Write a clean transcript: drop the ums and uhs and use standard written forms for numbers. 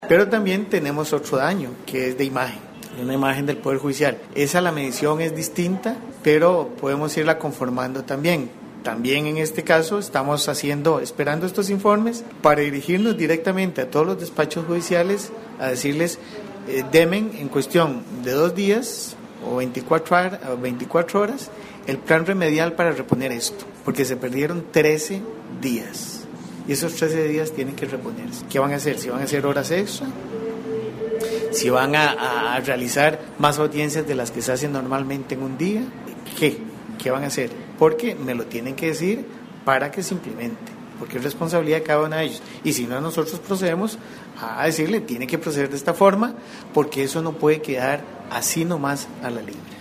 Pero también tenemos otro daño, que es de imagen, una imagen del Poder Judicial. La medición es distinta, pero podemos irla conformando también. También en este caso estamos esperando estos informes para dirigirnos directamente a todos los despachos judiciales a decirles, demen en cuestión de 2 días o 24 horas el plan remedial para reponer esto, porque se perdieron 13 días. Y esos 13 días tienen que reponerse. ¿Qué van a hacer? ¿Si van a hacer horas extra? ¿Si van a realizar más audiencias de las que se hacen normalmente en un día? ¿Qué van a hacer? Porque me lo tienen que decir para que se implemente, porque es responsabilidad de cada uno de ellos. Y si no, nosotros procedemos a decirle, tiene que proceder de esta forma, porque eso no puede quedar así nomás a la libre.